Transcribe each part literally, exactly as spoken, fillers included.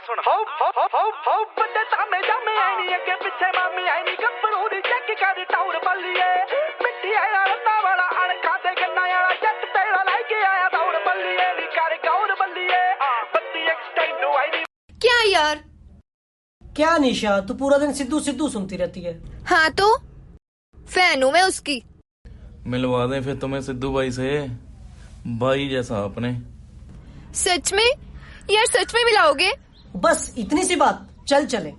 सुन हो हो हो हो हो बड़े तामे जामे आई नहीं अगे पीछे मामी आई नहीं गब्बरू दी चेक कर टाउर बल्लिए मिट्टी आया रत्ता वाला अणखा दे गन्ना वाला जट तेरा लाई के आया टाउर बल्लिए नी कर गौर बल्लिए बत्ती एक्सटेंड आई नहीं। क्या यार क्या निशा, तू पूरा दिन सिद्धू सिद्धू सुनती रहती है। हाँ तो फैन हूँ मैं उसकी। मिलवा दें फिर तुम्हें सिद्धू भाई से, भाई जैसा अपने। सच में यार, सच में मिलाओगे? बस इतनी सी बात, चल चले।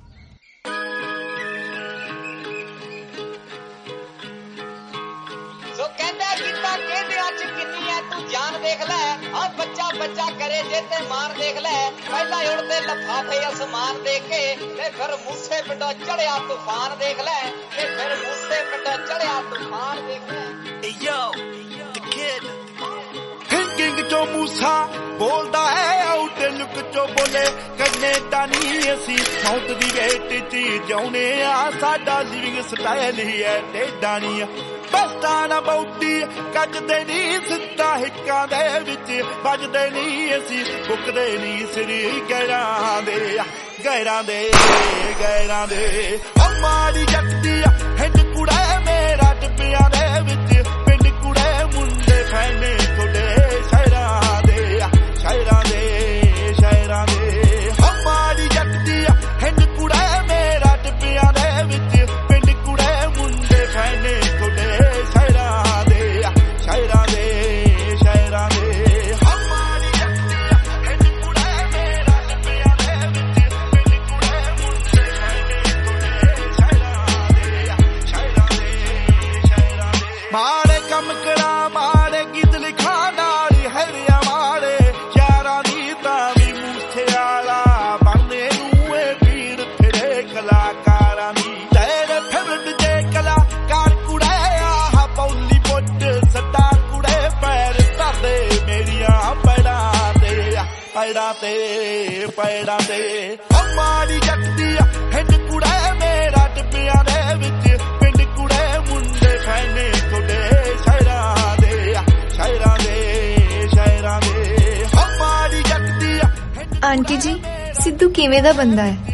देख ले और बच्चा बच्चा करे जेते मार देख ले, पहला उड़ते लफाफे आसमान देखे ते फिर मूसे पिंडो चढ़िया तूफान देख ले, ते फिर मूसे पिंडो चढ़िया तूफान देख ले। Yo, the kid थिंकिंग चो मूसा बोलदा है आउट लुक चो बोले कनेडा नहीं असी मौत दी वेट च जाउने आ, साडा लिविंग स्टाइल ही है टेढ़ा नहीं बस्ता ना बौटी कजदे नहीं सिद्धा हिक्कां दे विच वजदे नहीं असी बुकदे नहीं सिरी गैरां दे गैरां दे गैरां दे अमारी जट्टी हिंद कुड़े मेरा टिब्बियां दे विच पिंड कुड़े मुंडे फैने कुड़े शहरां दे शहरां दे शहरां दे अमारी जट्टी हिंद कुड़े मेरा टिब्बियां दे विच पिंड कुड़े मुंडे फैने कुड़े शहरां दे शहरां दे शहरां दे अमारी जट्टी हिंद कुड़े मेरा टिब्बियां दे विच पिंड कुड़े मुंडे फैने कुड़े शहरां दे शहरां दे शहरां दे मारे कम करा मारे गीत लिखा नाली हरिया मारे यारां दी तावी मूसे आला बनने नूए पीर फिरे कलाकारां दी तेरे फेवरेट जे कलाकार कुड़े आह पौली बुੱਟ सट्टा कुड़े पैर धरदे मेरियां पैड़ां ते पैड़ां ते पैड़ां ते अमारी जट्टी हिंद कुड़े मेरा टिब्बियां दे विच पिंड कुड़े मुंडे फैने कुड़े शहरां दे शहरां दे शहरां दे अमारी जट्टी। आंटी जी, सिद्धू किवें दा बंदा है?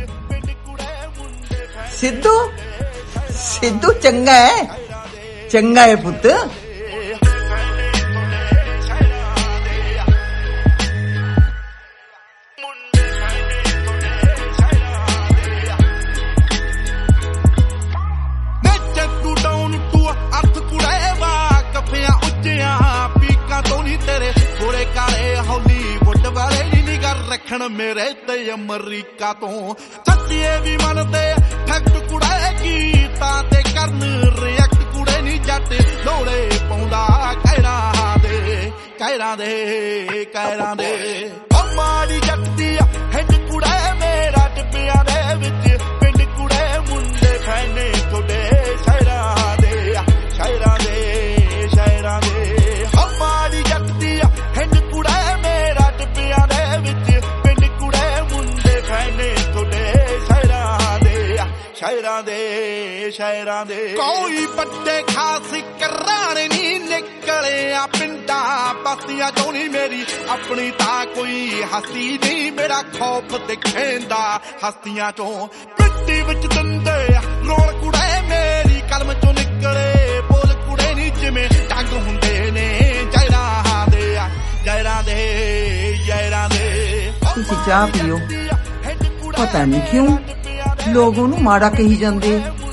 सिद्धू सिद्धू चंगा है, चंगा है पुत्त। रखण मेरे ते अमरीका तो सच्चिए भी मनदे फैक्ट कुड़े गीता ते करन रिएक्ट कुड़े नी जट दौड़े पौंदा कैरां दे कैरां दे कैरां दे अमारी जट्टी हिंद कुड़े मेरा टिब्बियां दे विच पिंड कुड़े मुंडे फैने कुड़े शहरां दे शहरां दे शहरां दे अमारी जट्टी हिंद कुड़े मेरा टिब्बियां दे विच शहरां दे शहरां दे कोई बड़े खास कराने नी निकले पिंडा बस्तियां चों नी मेरी अपनी तां कोई हस्ती नहीं मेरा खौफ दिखेंदा हस्तियां चों मिट्टी विच दंदे रोल कुड़े मेरी कलम चों निकले बोल कुड़े नी जिवें टंग हुंदे ने जैरां दे जैरां दे जैरां दे। तुसीं चाह पियो, पता नहीं क्यों लोगों नू माड़ा कही जांदे।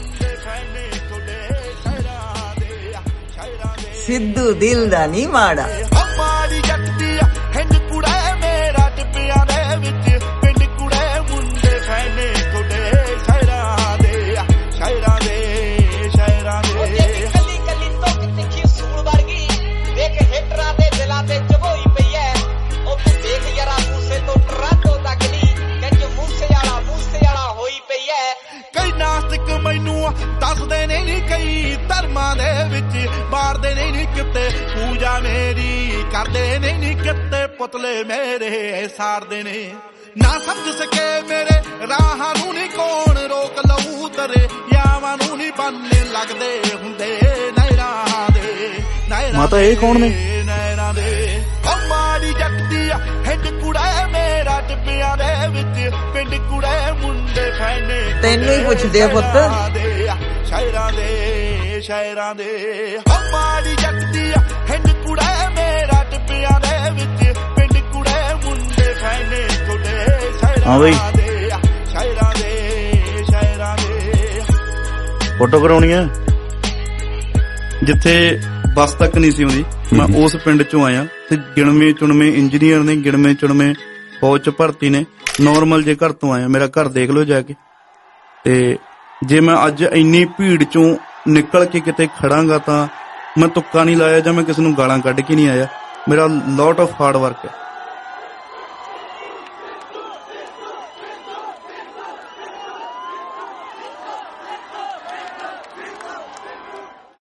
सिद्धू दिल दा नहीं माड़ा। अमारी जट्टी हिंद कुड़े मेरा टिब्बियां दे विच पिंड कुड़े मुंडे फैने कुड़े शहरां दे शहरां दे शहरां दे। कली कली तो तिखी सूल वर्गी देख हेटरां दे दिलां ते चबोई पई है, ओ तू देख जरा मूसे तो टराटो तकली कंज मूसे वाला मूसे वाला होई पई है। कई नास्तिक मैनू दसदे नहीं कई धर्मां दे विच मारदे नहीं किते पूजा मेरी करदे नहीं किते पुतले मेरे सारदे ने ना समझ सके मेरे राहां नू नी कौन रोक लऊ तरे यावां नू नी बनने लगदे हुंदे नैरां दे नैरां माता ये कौन ने नैरां दे अमारी जट्टी हिंद कुड़े मेरा टिब्बियां दे विच ਪਿੰਡ ਕੁੜੇ ਮੁੰਡੇ ਫੈਨੇ ਤੈਨੂੰ ਹੀ ਪੁੱਛਦੇ ਆ ਪੁੱਤ ਸ਼ਾਇਰਾਂ ਦੇ ਸ਼ਾਇਰਾਂ ਦੇ ਹਮਾਰੀ ਜੱਤੀ ਹਿੰਦ ਕੁੜੇ ਮੇਰਾ ਟਿੱਬਿਆਂ ਦੇ ਵਿੱਚ ਪਿੰਡ ਕੁੜੇ ਮੁੰਡੇ ਫੈਨੇ ਤੁਹਾਡੇ ਸ਼ਾਇਰਾਂ ਦੇ ਸ਼ਾਇਰਾਂ ਦੇ ਸ਼ਾਇਰਾਂ ਦੇ ਫੋਟੋ ਕਰਾਉਣੀ ਆ ਜਿੱਥੇ ਬੱਸ ਤੱਕ ਨਹੀਂ ਸੀ ਆਉਂਦੀ ਮੈਂ ਉਸ ਪਿੰਡ ਚੋਂ ਆਇਆ ਤੇ ਗਿਣਵੇਂ ਚੁਣਵੇਂ ਇੰਜੀਨੀਅਰ ਨੇ ਗਿਣਵੇਂ ਚੁਣਵੇਂ ਫੌਜ ਚ ਭਰਤੀ ਨੇ ਨੋਰਮਲ ਜੇ ਘਰ ਤੋਂ ਆਇਆ ਮੇਰਾ ਘਰ ਦੇਖ ਲਓ ਜਾ ਕੇ ਤੇ ਜੇ ਮੈਂ ਅੱਜ ਇੰਨੀ ਭੀੜ ਚੋਂ ਨਿਕਲ ਕੇ ਕਿਤੇ ਖੜਾਂਗਾ ਤਾਂ ਮੈਂ ਤੁੱਕਾ ਨਹੀਂ ਲਾਇਆ ਜਾਂ ਮੈਂ ਕਿਸੇ ਨੂੰ ਗਾਲਾਂ ਕੱਢ ਕੇ ਨਹੀਂ ਆਇਆ ਮੇਰਾ ਲੋਟ ਆਫ ਹਾਰਡ ਵਰਕ ਹੈ